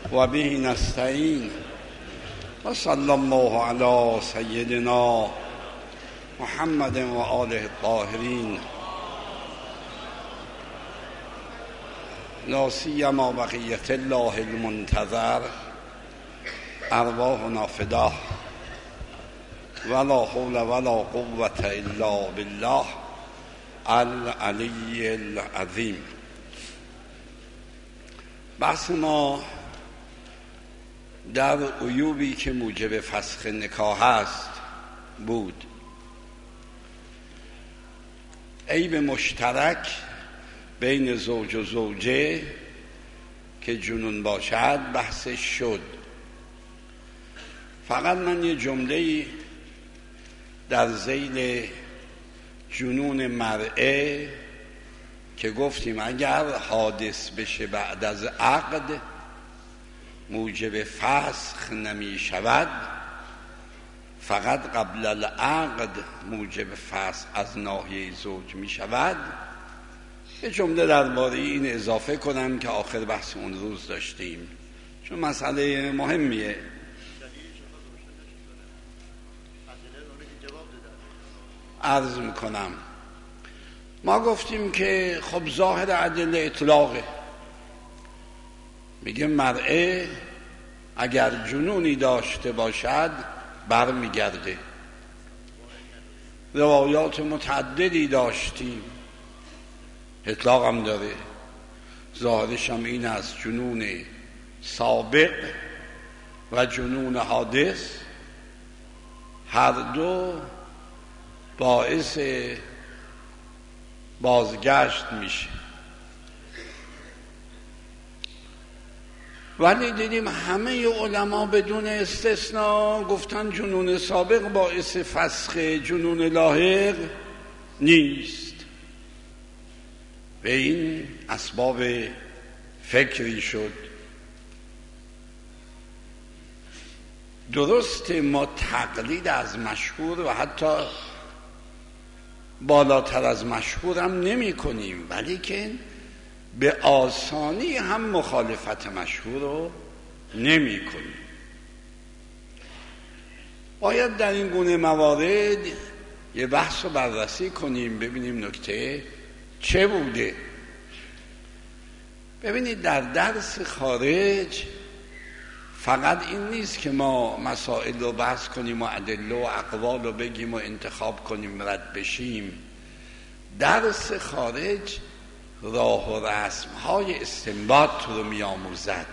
و به نستعین و صلی الله علی سیدنا محمد و آله الطاهرین لا سیما بقیة الله المنتظر ارواحنا فداه ولا حول ولا قوة الا بالله العلی العظیم. بحث ما در عیوبی که موجب فسخ نکاح است بود. عیب مشترک بین زوج و زوجه که جنون باشد بحثش شد. فقط من یه جمله‌ای در ذیل جنون مرئه که گفتیم اگر حادث بشه بعد از عقد موجب فسخ نمی شود، فقط قبل العقد موجب فسخ از ناحیه زوج می شود. یه جمله درباره این اضافه کنم که آخر بحث اون روز داشتیم، چون مسئله مهمیه. عرض میکنم ما گفتیم که خب ظاهر ادله اطلاقه، میگه مرئه اگر جنونی داشته باشد برمیگرده. روایات متعددی داشتیم، اطلاق هم داره، ظاهرش هم این است جنون سابق و جنون حادث هر دو باعث بازگشت میشه. ولی دیدیم همه علما بدون استثناء گفتن جنون سابق باعث فسخ، جنون لاحق نیست. و این اسباب فکری شد. درست ما تقلید از مشهور و حتی بالاتر از مشهور هم نمی کنیم، ولی که به آسانی هم مخالفت مشهور رو نمی کنیم. باید در این گونه موارد یه بحث رو بررسی کنیم، ببینیم نکته چه بوده. ببینید در درس خارج فقط این نیست که ما مسائل رو بحث کنیم و ادله و اقوال رو بگیم و انتخاب کنیم رد بشیم. درس خارج راه و رسم‌های استنباط رو می‌آموزد،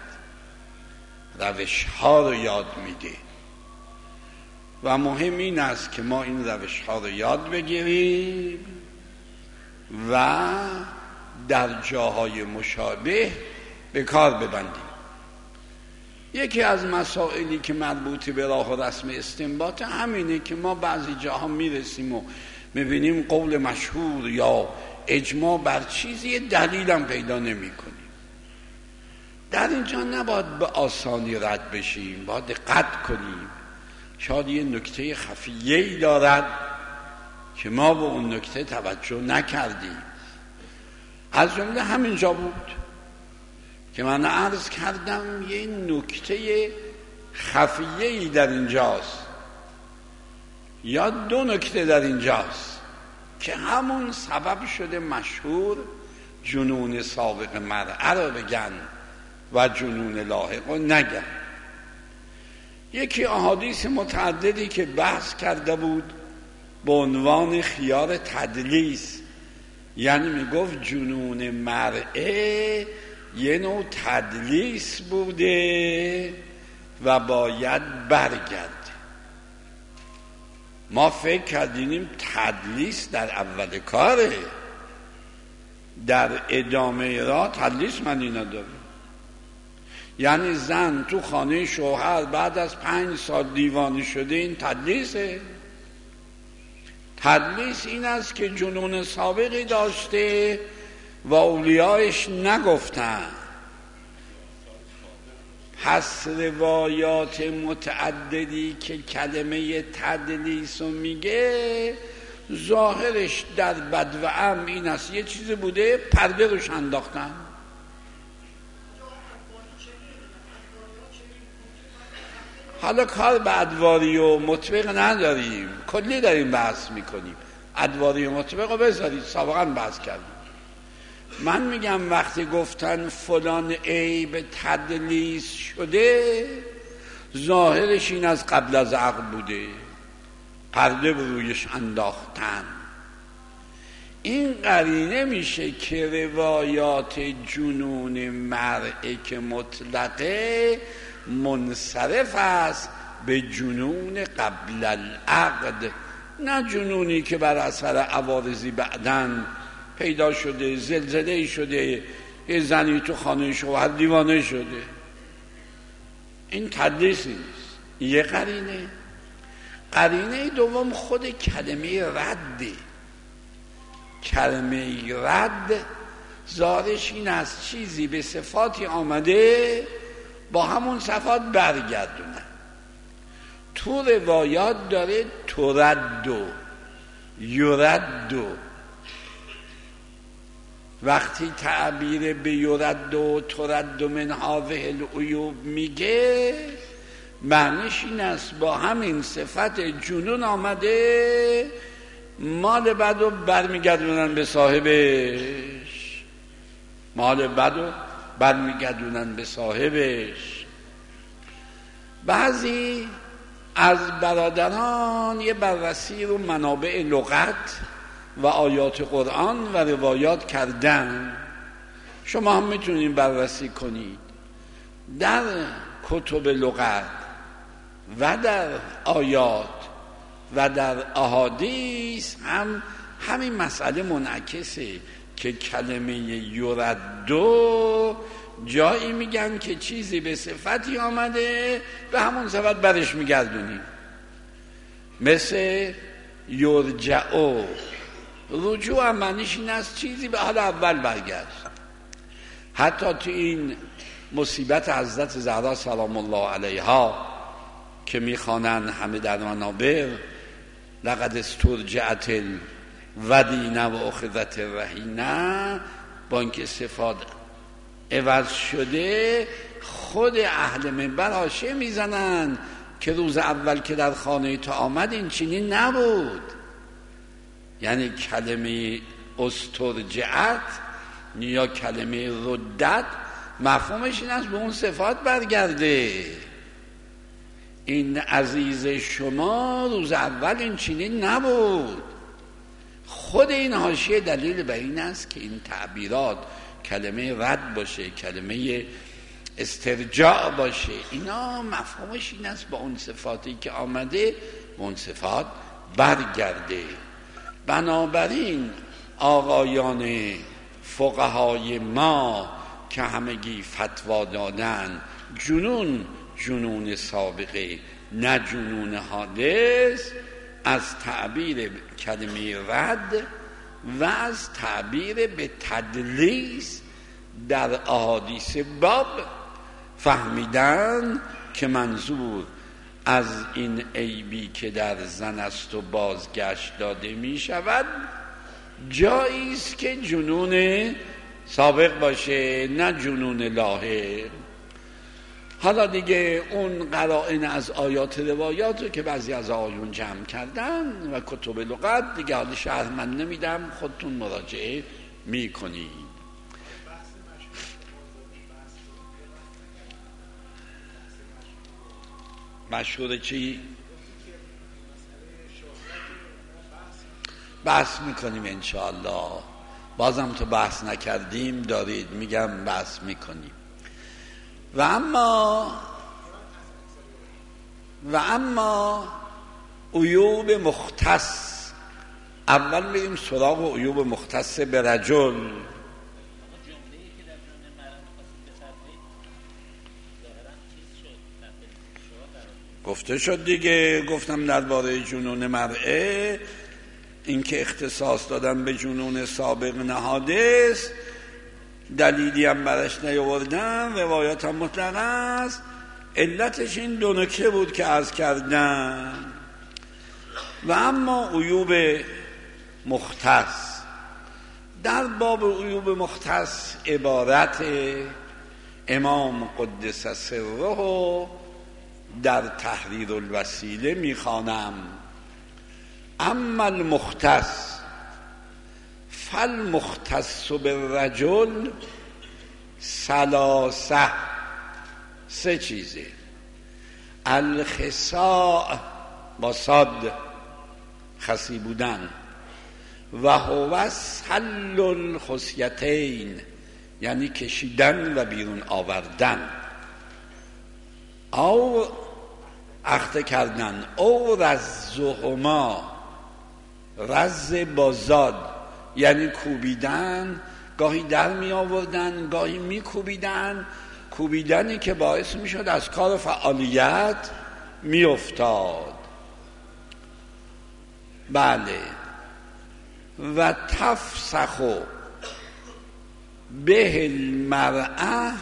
روش‌ها رو یاد میده و مهم این است که ما این روش‌ها رو یاد بگیریم و در جاهای مشابه به کار ببندیم. یکی از مسائلی که مربوط به راه و رسم استنباط همینه که ما بعضی جاها میرسیم و میبینیم قول مشهور یا اجماع بر چیزی دلیل هم پیدا نمی کنیم. در اینجا نباید به آسانی رد بشیم، باید دقت کنیم. شاید یه نکته خفیه‌ای دارد که ما به اون نکته توجه نکردیم. از جمله همینجا بود که من عرض کردم یه نکته خفیه‌ای در اینجاست یا دو نکته در اینجاست که همون سبب شده مشهور جنون سابق مرأه رو بگن و جنون لاحق رو نگن. یکی احادیث متعددی که بحث کرده بود به عنوان خیار تدلیس، یعنی میگفت جنون مرئه یه نوع تدلیس بوده و باید برگرده. ما فکر کردیم تدلیس در اول کاره، در ادامه را تدلیس معنی نداره. یعنی زن تو خانه شوهر بعد از 5 سال دیوانه شده، این تدلیسه. تدلیس این است که جنون سابقی داشته و اولیایش نگفتن. پس روایات متعددی که کلمه تدلیس رو میگه ظاهرش در بد و عم این است یه چیزی بوده پرده روش انداختن. حالا کار به ادواری و مطبق نداریم، کلی داریم بحث میکنیم. ادواری و مطبق رو بذارید، سابقا بحث کردیم. من میگم وقتی گفتن فلان عیب تدلیس شده، ظاهرش این از قبل از عقل بوده، پرده به رویش انداختن. این قرینه میشه که روایات جنون مرئه که مطلقه منصرف است به جنون قبل العقد، نه جنونی که بر اثر عوارضی بعدن پیدا شده، زلزله شده، یه زنی تو خانه شوهر دیوانه شده. این تدلیسی نیست. یه قرینه. قرینه دوم خود کلمه رده. کلمه رد ظاهرش این از چیزی به صفاتی آمده با همون صفات برگردونه. تو روایات داره ترد و یرد و، وقتی تعبیر به یرد و ترد و من هذه العیوب میگه، معنیش این است با همین صفت جنون آمده، مال بد رو برمیگردونن به صاحبش، مال بد رو برمیگردونن به صاحبش. بعضی از برادران یه بررسی رو منابع لغت و آیات قرآن و روایات کردن، شما هم میتونید بررسی کنید. در کتب لغت و در آیات و در احادیث هم همین مسئله منعکسه که کلمه یردو جایی میگن که چیزی به صفتی آمده به همون صفت برش میگردونیم، مثل یرجعو. رجوع هم معنیش این است چیزی به حال اول برگشت. حتی تو این مصیبت حضرت زهرا سلام الله علیها که میخوانن همه در منابر، لقد استرجعت الودینه و اخذت الرهینه، با اینکه صفات عوض شده، خود اهل منبر حاشیه میزنن که روز اول که در خانه تو آمد این چنین نبود. یعنی کلمه استرجعت یا کلمه ردت مفهومش این است به اون صفات برگرده. این عزیز شما روز اول این چنین نبود. خود این حاشیه دلیل بر این است که این تعبیرات کلمه رد باشه، کلمه استرجاع باشه، اینا مفهومش این است با اون صفاتی که آمده به اون صفات برگرده. بنابراین آقایان فقهای ما که همگی فتوا دادن جنون جنون سابقه نه جنون حادث، از تعبیر کلمه رد و از تعبیر به تدلیس در احادیث باب فهمیدن که منظور از این عیبی که در زن است و بازگشت داده می شود جایی است که جنون سابق باشه نه جنون لاحق. حالا دیگه اون قرائن از آیات روایات رو که بعضی از آیون جمع کردن و کتب لغت دیگه حالا شرح من نمیدم، خودتون مراجعه میکنید. مشهور چی؟ بحث میکنیم انشاءالله. بازم تو بحث نکردیم دارید میگم بحث میکنیم. و اما عیوب مختص، اول میریم سراغ عیوب مختص به رجل. گفته شد دیگه، گفتم درباره جنون مرئه این که اختصاص دادن به جنون سابق نهادث، دلیلی هم برش نیاوردن، روایات هم مطلق است. علتش این دو نکته بود که عرض کردم. و اما عیوب مختص، در باب عیوب مختص عبارت امام قدس سره در تحریر الوسیله میخوانم: اما المختص فالمختص بالرجل ثلاثه، سه چیزه: الخصاء با صاد، خسی بودن، و هو سل الخصیتین یعنی کشیدن و بیرون آوردن، او اخته کردن، او رزهما، رز با زاد یعنی کوبیدن، گاهی در می آوردن گاهی می کوبیدن، کوبیدنی که باعث می شد از کار فعالیت می افتاد. بله. و تفسخ به المرأة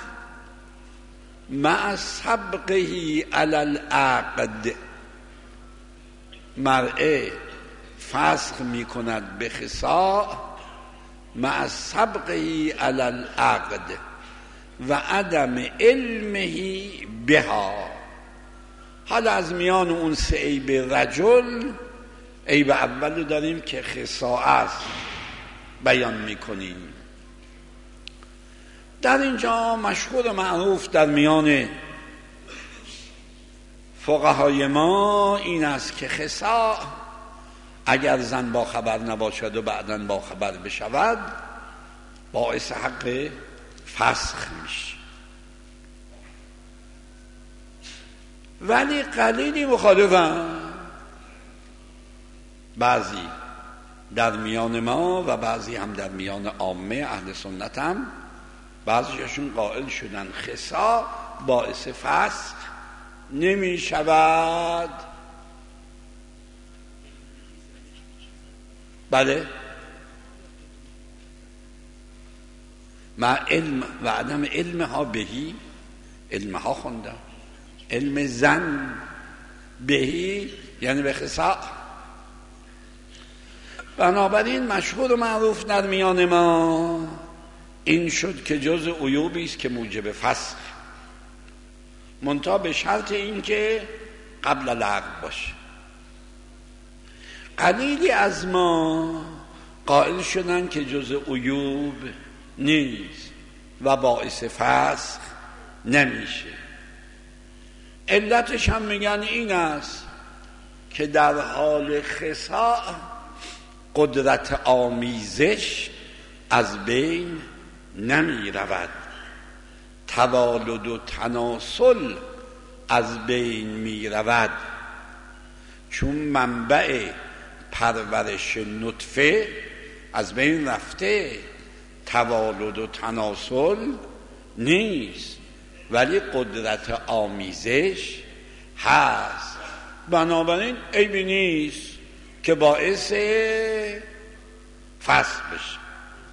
مع سبقه علی العقد، مرأة فسخ می کند به خصاء مع سبقه علی العقد و عدم علمه بها. حالا از میان اون سه عیب رجل، عیب اول داریم که خصاء است، بیان میکنیم. در اینجا مشهور و معروف در میان فقهای ما این است که خصاء اگر زن با خبر نباشد و بعداً با خبر بشود باعث حق فسخ میشه. ولی قلیلی مخالفن، بعضی در میان ما و بعضی هم در میان عامه اهل سنت هم، بعضیشون قائل شدن خصاء باعث فسخ نمی شود. بله، مع علم و عدم علمها بهی، علمها خوندم، علم زن بهی یعنی به خصاء. بنابراین مشهور و معروف در میان ما این شد که جز عیوبی است که موجب فسخ، منتها به شرط این که قبل العقد باشه. قلیلی از ما قائل شدن که جز عیوب نیست و باعث فسخ نمیشه. علتش هم میگن این است که در حال خصاء قدرت آمیزش از بین نمی رود، توالد و تناسل از بین می رود، چون منبع پرورش نطفه از بین رفته، توالد و تناسل نیست ولی قدرت آمیزش هست. بنابراین عیبی نیست که باعث فسخ بشه.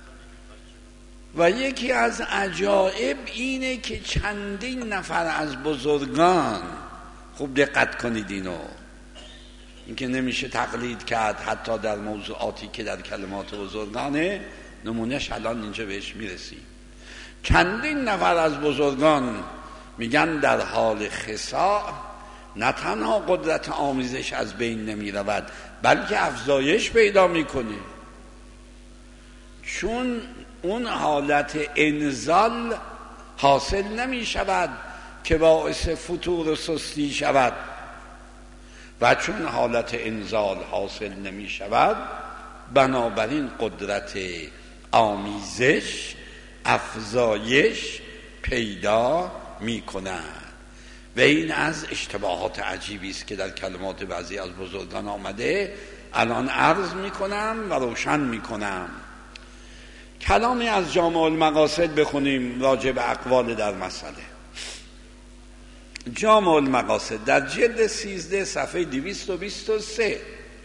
و یکی از عجایب اینه که چندین نفر از بزرگان، خوب دقت کنید اینو، اینکه نمیشه تقلید کرد حتی در موضوعاتی که در کلمات بزرگانه، نمونهش الان اینجا بهش میرسیم. چندین نفر از بزرگان میگن در حال خصاء نه تنها قدرت آمیزش از بین نمی رود بلکه افزایش پیدا میکنه، چون اون حالت انزال حاصل نمی شود که باعث فتور و سستی شود، و چون حالت انزال حاصل نمی شود بنابراین قدرت آمیزش افزایش پیدا می کند. و این از اشتباهات عجیبی است که در کلمات بعضی از بزرگان آمده. الان عرض می کنم و روشن می کنم. کلامی از جامع المقاصد بخونیم راجع به اقوال در مسئله. جامع المقاصد در جلد 13 صفحه 223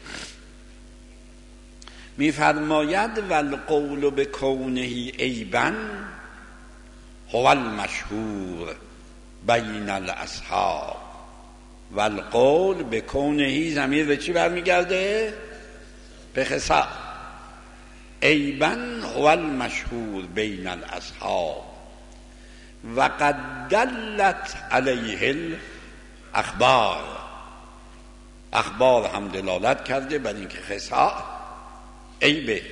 می‌فرماید والقول بکونه عیبا هو المشهور بین الاصحاب. والقول بکونه، ضمیر به چی برمیگرده؟ به خصاء. عیبا هو المشهور بین الاصحاب و قد دلت علیه اخبار هم دلالت کرده بر اینکه خصاء عیبه.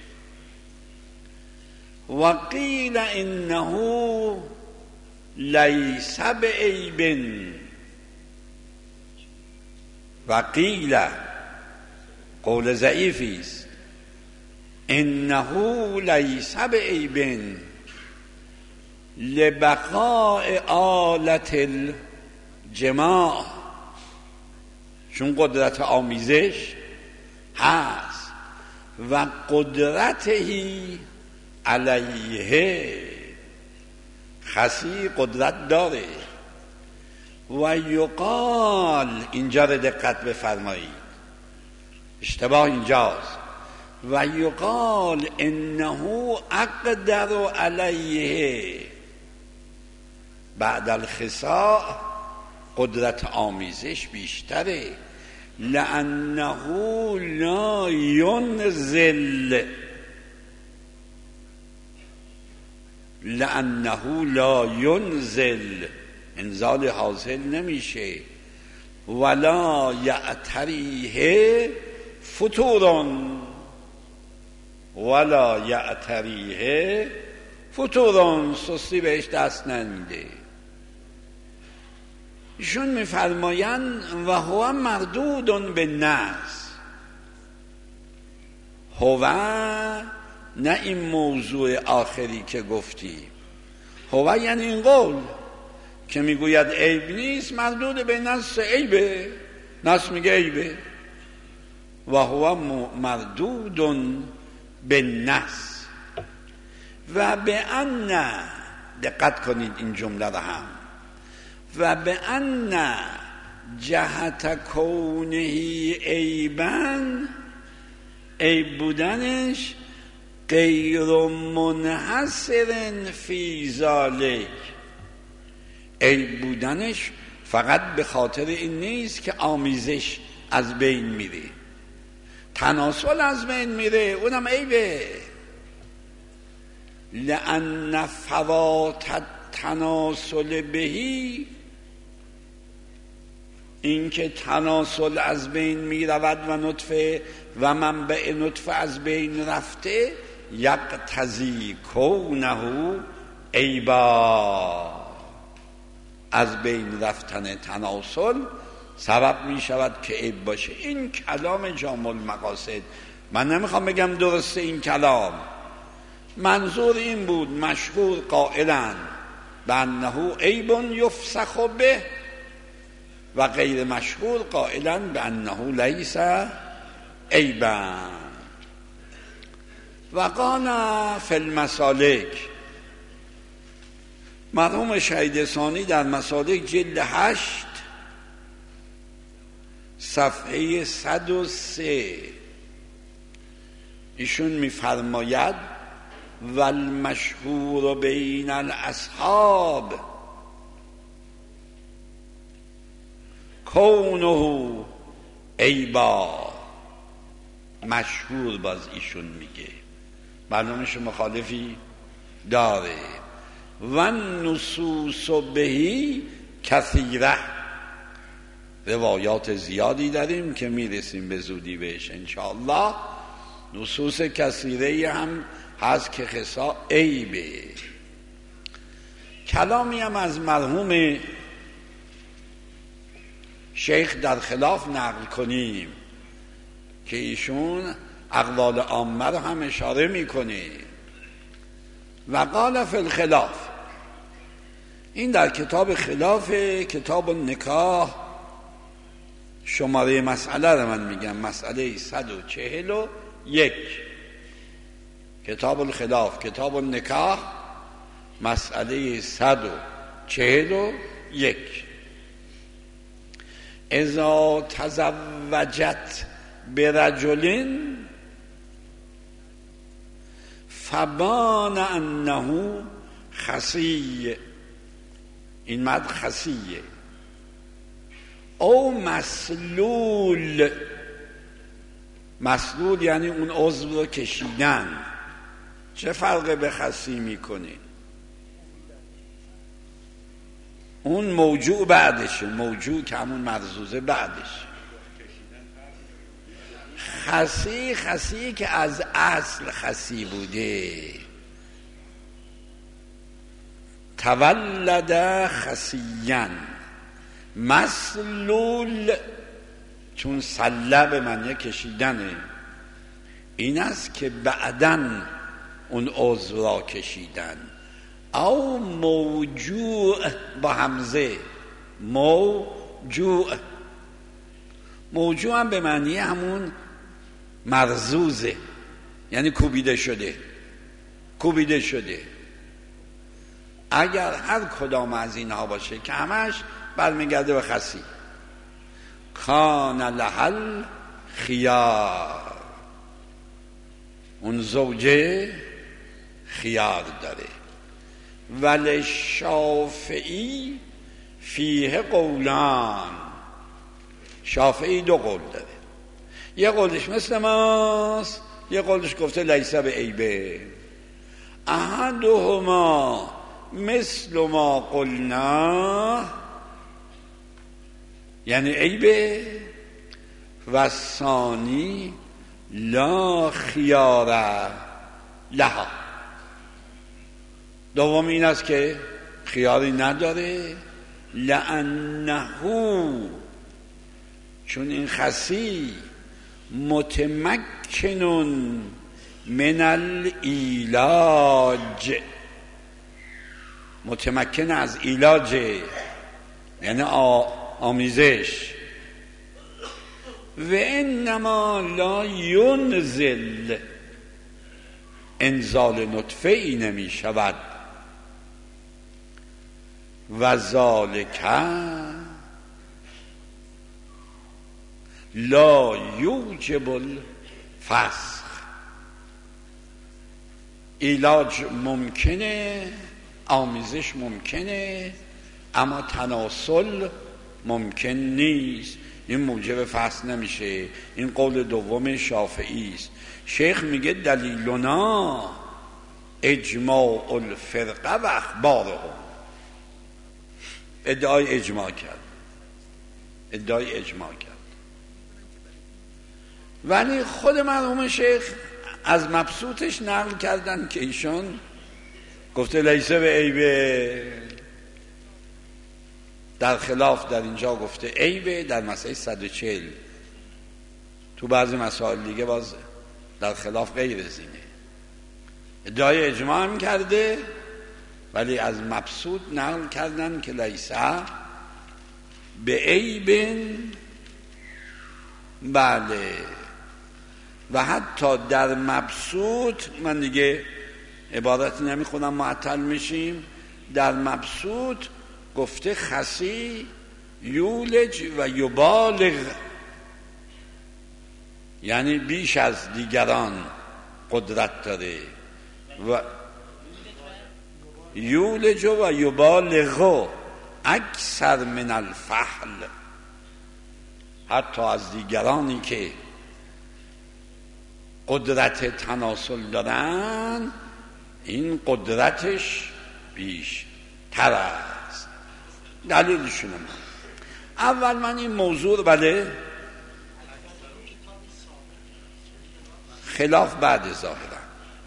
و قیل انه لیس بعیب، و قیل قول ضعیفی است، انه لیس بعیب لبقاء آلت الجماع، چون قدرت آمیزش هست و قدرتهی علیه، خسی قدرت داره. و یقال، اینجا رو دقت بفرمایید، اشتباه اینجاست، و یقال انه اقدر علیه، بعد الخصاء قدرت آمیزش بیشتره، لانه لا ینزل، انزال حاصل نمیشه، ولا یعتریه فتورون، سستی بهش دست نمیده. ایشون میفرمایند و هو مردود به نص، هو نه این موضوع آخری که گفتی، هو یعنی این قول که میگوید عیب نیست، مردود به نص عیبه، نص میگه عیبه، و هو مردود به نص. و به ان، دقت کنید این جمله را هم، و به ان جهت کونه عیبا، عیب بودنش غیر منحصر فی ذالک، عیب بودنش فقط به خاطر این نیست که آمیزش از بین میره، تناسل از بین میره، اونم عیبه. لأن فوات تناسل بهی، اینکه تناسل از بین می رود و نطفه و منبع نطفه از بین رفته، یقتضی کونه عیبا، از بین رفتن تناسل سبب می شود که عیب باشه. این کلام جامع المقاصد، من نمیخوام بگم درسته این کلام، منظور این بود، مشهور قائلا بانه عیب یفسخ به، و غیر مشهور قائلا بانه لیس عیبا. و قال فی المسالک، مرحوم شهید ثانی در مسالک جلد 8 صفحه 103 ایشون میفرماید و المشهور بین الاصحاب کونه عیبا، مشهور باز ایشون میگه، برنامه‌ش مخالفی داره. و نصوص بهی کثیره، روایات زیادی داریم که میرسیم به زودی بهش انشاءالله، نصوص کثیره هم هست که خصاء عیبه. کلامی هم از مرحوم شیخ در خلاف نقل کنیم که ایشون اقوال عامه رو هم اشاره میکنه. و قال فی الخلاف، این در کتاب خلاف، کتاب النکاح، شماره مسئله رو من میگم، مسئله 141، کتاب الخلاف، کتاب النکاح، مسئله 141. اذا تزوجت برجل فبان انه خسی، این مرد خسیه، او مسلول، مسلول یعنی اون عضو رو کشیدن. چه فرق به خسی میکنه؟ اون موجوع بعدشه، موجوع که همون مرزوزه بعدش. خسی که از اصل خسی بوده، تولد خسیًا، مسلول چون سله به معنی کشیدنه، این است که بعداً اون عضو را کشیدن. او موجوع با همزه، موجوع هم به معنی همون مرزوزه، یعنی کوبیده شده. اگر هر کدام از اینها باشه که همش برمیگرده به خسی. کان لحل خیار، اون زوجه خیار داره. ولی شافعی فیه قولان، شافعی 2 قول داره. یه قولش مثل ماست، یه قولش گفته لیس به عیبه. احدهما مثل ما قلنا، یعنی عیبه، و ثانی لا خیار لها، دوم این است که خیاری نداره. لانه، چون این خسی متمکنون من العلاج، متمکن از علاج یعنی آمیزش. و انما لا ینزل، انزال نطفه ای نمی شود. و ذالک لا یوجب الفسخ، علاج ممکنه، آمیزش ممکنه، اما تناسل ممکن نیست. این موجب فسخ نمیشه. این قول دوم شافعی است. شیخ میگه دلیلنا اجماع الفرقه و اخبارهم، ادعای اجماع کرد. ولی خود مرحوم شیخ از مبسوطش نقل کردن که ایشون گفته لیسه به عیبه، در خلاف در اینجا گفته عیبه، در مسئله 140. تو بعضی مسائل دیگه باز در خلاف غیر زینه. ادعای اجماع هم کرده، ولی از مبسوط نقل کردن که لیسه به عیبن. بله. و حتی در مبسوط، من دیگه عبارتی نمیخونم معطل میشیم، در مبسوط گفته خسی یولج و یبالغ، یعنی بیش از دیگران قدرت داره. و یولج و یبالغ اکثر من الفحل، حتی از دیگرانی که قدرت تناسل دارن این قدرتش بیش تر است. دلیلشونه اول من این موضوع بله خلاف بعد ظاهرا.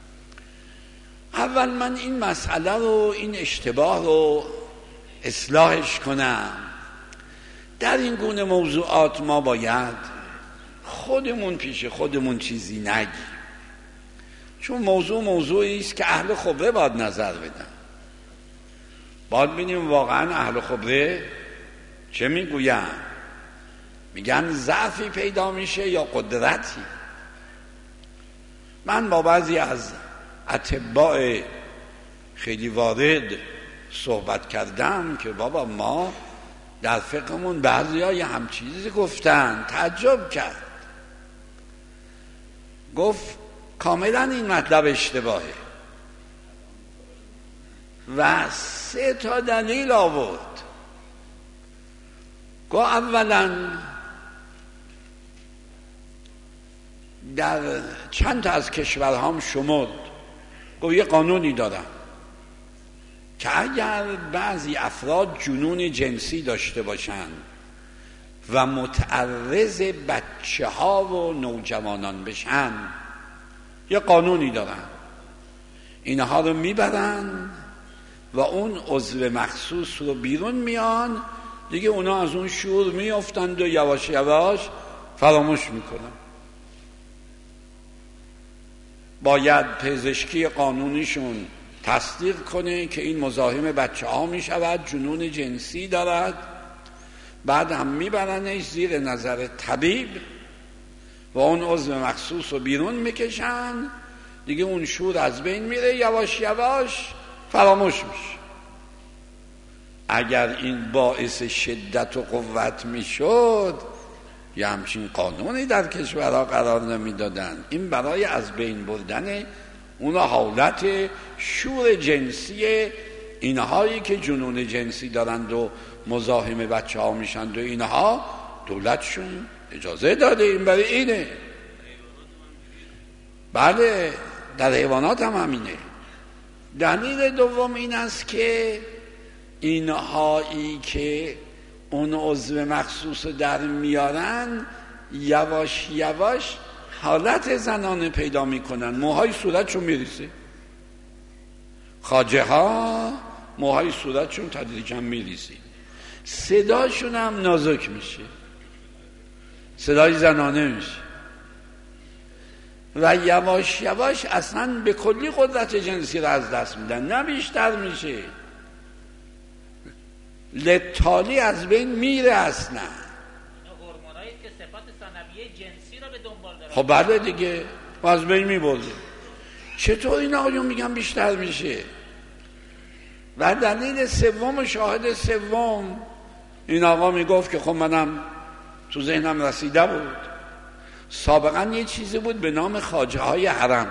اول من این مسئله رو، این اشتباه رو اصلاحش کنم. در این گونه موضوعات ما باید خودمون پیش خودمون چیزی نگیم، چون موضوعی است که اهل خبره باید نظر بدن. باید ببینیم واقعا اهل خبره چه میگوین. میگن ضعفی پیدا میشه یا قدرتی. من با بعضی از اتباع خیلی وارد صحبت کردم که بابا ما در فقهمون بعضی ها یه همچیزی گفتن، تعجب کرد. گفت کاملا این مطلب اشتباهه و 3 دلیل آورد. گفت اولا در چند تا از کشورها هم شمرد، گفت یه قانونی دارن که اگر بعضی افراد جنون جنسی داشته باشند و متعرض بچه ها و نوجوانان بشن، یه قانونی دارن، اینها رو میبرن و اون عضو مخصوص رو بیرون میان، دیگه اونا از اون شور میافتند و یواش یواش فراموش میکنن. باید پزشکی قانونیشون تصدیق کنه که این مزاحم بچه ها میشود، جنون جنسی دارد، بعد هم میبرنش زیر نظر طبیب و اون عضو مخصوص رو بیرون میکشن، دیگه اون شور از بین میره، یواش یواش فراموش میشه. اگر این باعث شدت و قوت میشد یه همچین قانونی در کشورها قرار نمیدادن. این برای از بین بردن اون حالت شور جنسی اینهایی که جنون جنسی دارند و مزاحم بچه ها میشند و اینها دولتشون اجازه داده، این برای اینه. بله، در حیوانات هم همینه. دلیل دوم این است که اینهایی که اون عضو مخصوص در میارن یواش یواش حالت زنانه پیدا میکنن، موهای صورتشون میریزه. خواجه ها موهای صورتشون تدریجا میریزه، صداشون هم نازک میشه، صدای زنانه میشه و یواش یواش اصلا به کلی قدرت جنسی را از دست میدن، نه بیشتر میشه، لتالی از بین میره اصلا. هورمونایی که صفات ثانویه جنسی را به دنبال داره. خب بله دیگه، از بین میبرده. چطور این آقایون میگن بیشتر میشه؟ و دلیل سوم، شاهد سوم، این آقا میگفت که خب منم تو ذهنم رسیده بود، سابقا یه چیزی بود به نام خواجه های حرم.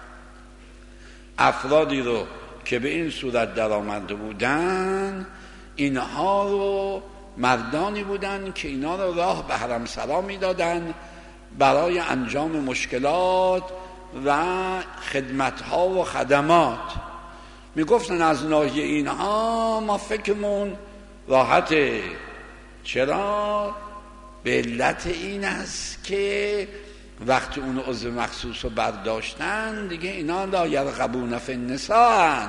افرادی رو که به این صورت در آمده بودن، اینها رو مردانی بودن که اینا رو راه به حرم سرا می دادن برای انجام مشکلات و خدمتها و خدمات. می گفتن از ناحیه اینها ما فکرمون راحته. چرا؟ به علت این است که وقتی اون عضو مخصوص رو برداشتن دیگه اینا لا یرغبون فی النساء،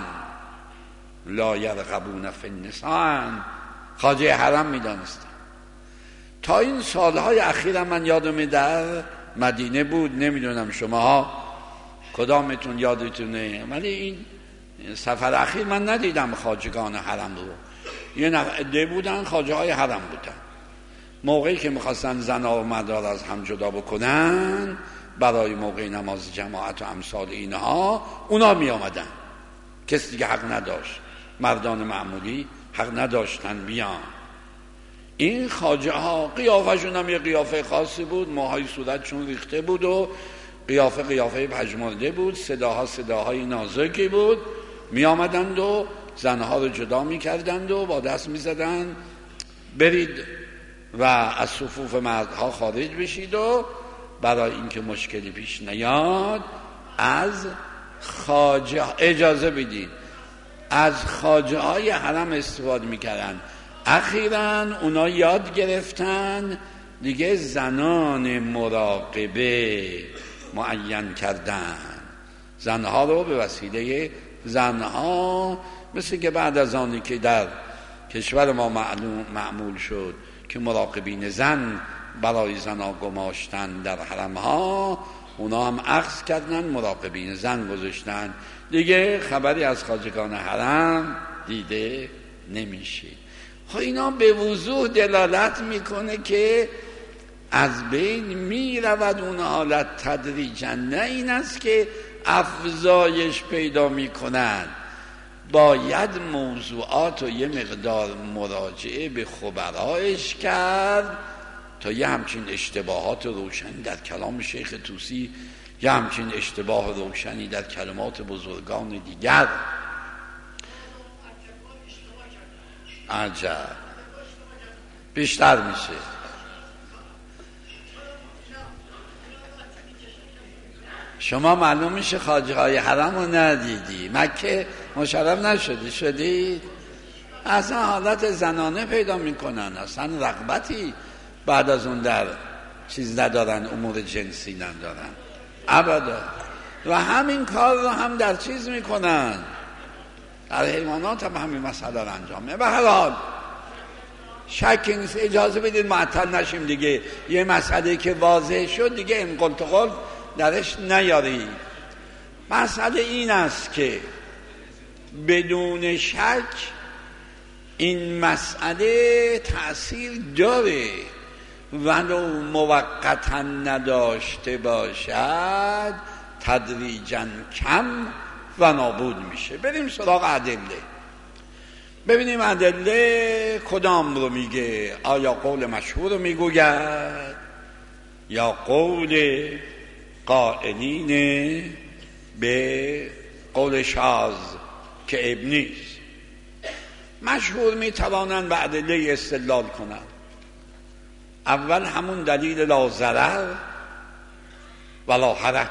لا یرغبون فی النساء، خواجه حرم میدانستن. تا این سالهای اخیر من یادم در مدینه بود، نمیدونم شماها کدامتون یادتونه، ولی این سفر اخیر من ندیدم خواجگان حرم رو. یه عده بودن، خواجه های حرم بودن. موقعی که میخواستن زنها و مردها از هم جدا بکنن برای موقع نماز جماعت و امثال اینها، اونا می آمدن. کسی دیگه حق نداشت، مردان معمولی حق نداشتن بیان. این خواجه ها قیافشون هم یه قیافه خاصی بود، موهای صورتشون ریخته بود و قیافه پژمرده بود، صداهای نازکی بود. می آمدند و زنها رو جدا می کردند و با دست می زدند برید و از صفوف مردها خارج بشید و برای اینکه مشکلی پیش نیاد از خواجه اجازه بدید، از خواجه های حرم استفاده میکردن. اخیراً اونا یاد گرفتن دیگه زنان مراقبه معین کردن، زنها رو به وسیله زنها، مثل که بعد از آنی که در کشور ما معمول شد که مراقبین زن برای زنها گماشتن در حرمها، اونا هم اخذ کردن مراقبین زن گذاشتن، دیگه خبری از خواجگان حرم دیده نمیشه. خب اینا به وضوح دلالت میکنه که از بین میرود اون حالت تدریجا، نه این است که افزایش پیدا میکنن. باید موضوعات رو یه مقدار مراجعه به خبرایش کرد تا یه همچین اشتباهات روشنی در کلام شیخ طوسی، یه همچین اشتباه روشنی در کلمات بزرگان دیگر. عجب بیشتر میشه. شما معلوم میشه خواجه های حرم رو ندیدی، مکه مشرف نشدی، شدید؟ اصلا حالت زنانه پیدا میکنن، اصلا رغبتی بعد از اون در چیز ندارن، امور جنسی ندارن ابدا. و همین کار رو هم در چیز میکنن، در حیوانات هم همین مسئله رو انجام میدن. به هر حال شکی نیست، اجازه بدید معطل نشیم دیگه، یه مسئله که واضح شد دیگه این قلت قل درش نیارید. مسئله این است که بدون شک این مسئله تأثیر داره، ولو موقتا نداشته باشد تدریجا کم و نابود میشه. بریم سراغ ادله، ببینیم ادله کدام رو میگه. آیا قول مشهور رو میگوید یا قول قائلین به قول شاذ که عیب نیست؟ مشهور میتوانند به ادله استدلال کنند. اول همون دلیل لا ضرر ولا حرج.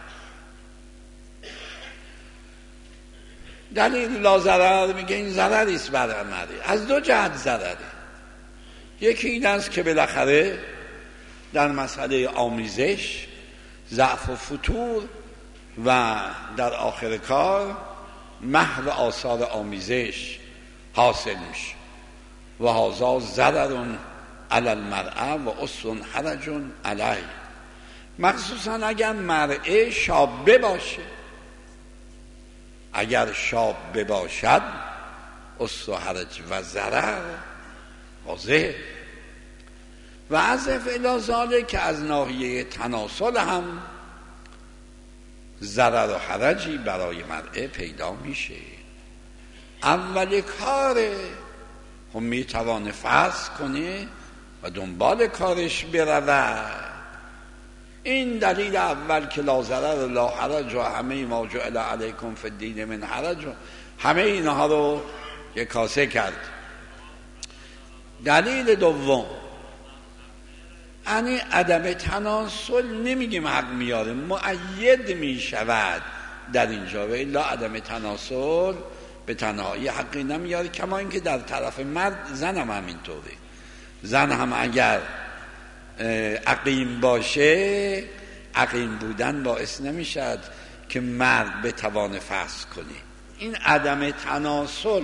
دلیل لا ضرر میگه این ضرری است بر مرئی، از دو جهت ضرره. یکی این است که بالاخره در مسئله آمیزش ضعف و فتور و در آخر کار محو آثار آمیزش حاصل میشه و هذا ضرر علی المرأة و اصل حرج علیه، مخصوصا اگر مرأة شابه باشه. اگر شابه باشد اصل حرج و ضرر واضح. و از الی ذالک که از ناحیه تناسل هم ضرر و حرجی برای مرأة پیدا میشه. اول کاره هم میتوانه فسخ کنه و دنبال کارش برود. این دلیل اول که لا ضرر لا حرج و همه ما جعل علیکم فی الدین من حرج و همه اینها رو یک کاسه کرد. دلیل دوم یعنی عدم تناسل، نمیگیم حق میاره، مؤید میشود در اینجا. و الا عدم تناسل به تنهایی حقی نمیاره، کما اینکه در طرف مرد زن هم همینطوره. زن هم اگر عقیم باشه، عقیم بودن باعث نمیشد که مرد بتوانه فسخ کنه. این عدم تناسل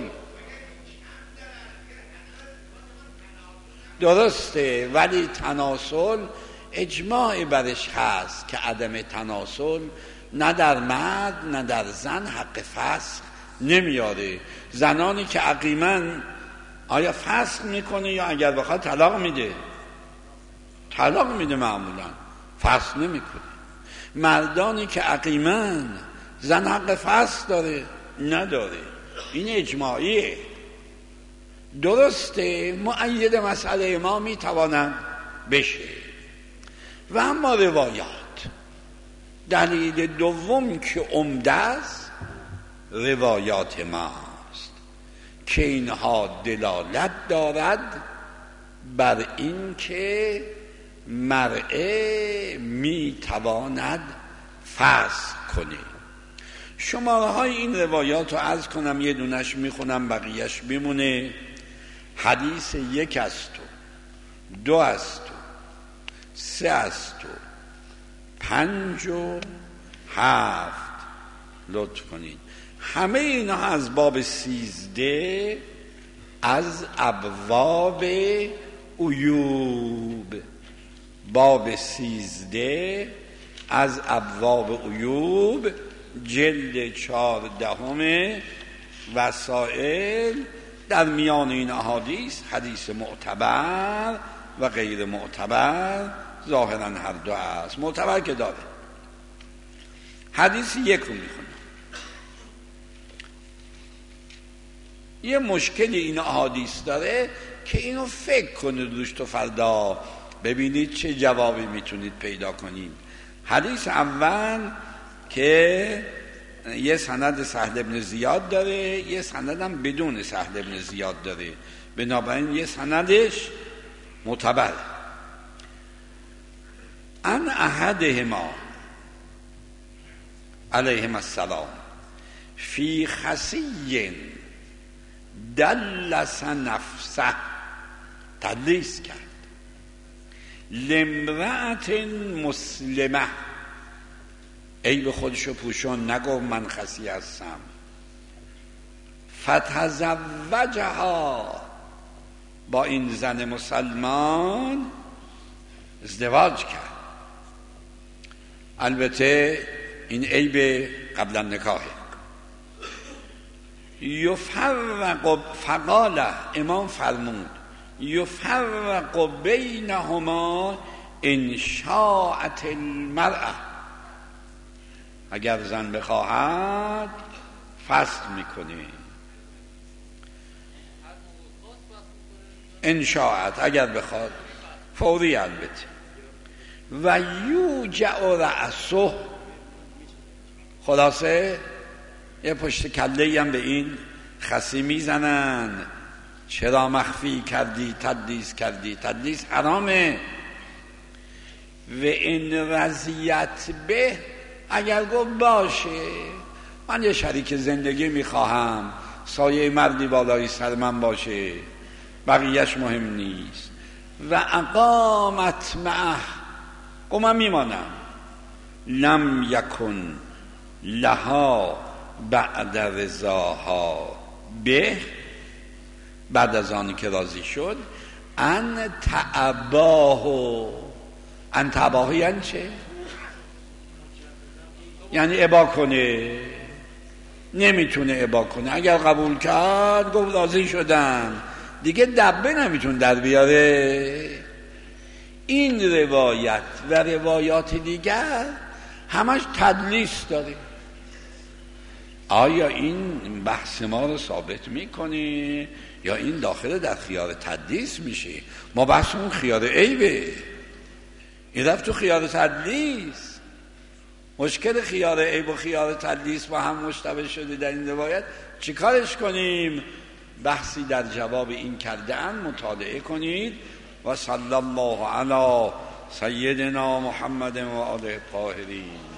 درسته، ولی تناسل اجماع برش هست که عدم تناسل نه در مرد نه در زن حق فسخ نمیاره. زنانی که عقیمن آیا فسخ میکنه یا اگر بخواد طلاق میده؟ طلاق میده معمولا، فسخ نمیکنه. مردانی که عقیمن زن حق فسخ داره؟ نداره. این اجماعیه. درسته مؤید مسئله ما میتوانند بشه. و اما روایات، دلیل دوم که عمده است روایات ماست که اینها دلالت دارد بر این که مرء میتواند فسخ کنه. شماره های این روایات رو عرض کنم، یه دونش میخونم بقیهش میمونه. حدیث 1 است و 2 است و 3 است و 5 و 7. لطف کنید. همه اینها از باب 13 از ابواب عیوب. باب 13 از ابواب عیوب، جلد 14 وسائل. در میان این احادیث حدیث معتبر و غیر معتبر، ظاهرا هر دو است. معتبر که داره. حدیث 1 رو میخونم. یه مشکلی این احادیث داره که اینو فکر کنید روش تو فردا ببینید چه جوابی میتونید پیدا کنید. حدیث اول که یه سند سهل بن زیاد داره، یه سند هم بدون سهل بن زیاد داره، بنابراین یه سندش معتبر. ان احدهما، علیهم السلام فی خسی دلس نفسه، تدلیس کرد، لامرأة مسلمه، عیب خودشو پوشون، نگو من خسی هستم، فتزوجها، با این زن مسلمان ازدواج کرد. البته این عیب قبل النکاح. یفرق، فقال، امام فرمود یفرق بینهما ان شاءت المرأة، اگر زن بخواهد فصل میکنه، ان شاءت اگر بخواد، فوری البته. و یوجع رأسه، خلاصه یه پشت کله هم به این خسی میزنن، چرا مخفی کردی، تدلیس کردی، تدلیس حرامه. و این رضیت به، اگر گفت باشه من یه شریک زندگی میخواهم، سایه مردی بالای سر من باشه، بقیهش مهم نیست، و اقامت معه، گفت من میمانم، لم یکن لها بعد رضاها به، بعد از آنی که راضی شد، ان تعباه، ان تعباه یعنی چه؟ یعنی ابا کنه، نمیتونه ابا کنه. اگر قبول کرد گفت راضی شدم، دیگه دبه نمیتونه در بیاره. این روایت و روایات دیگر همش تدلیس داره. آیا این بحث ما رو ثابت میکنه یا این داخل در خیار تدلیس میشه؟ ما بحثمون خیار عیبه، این رفت تو خیار تدلیس. مشکل خیار عیب و خیار تدلیس با هم مشتبه شده در این روایت، چی کارش کنیم؟ بحثی در جواب این کردن مطالعه کنید. و صلی الله علی سیدنا محمد و آله الطاهرین.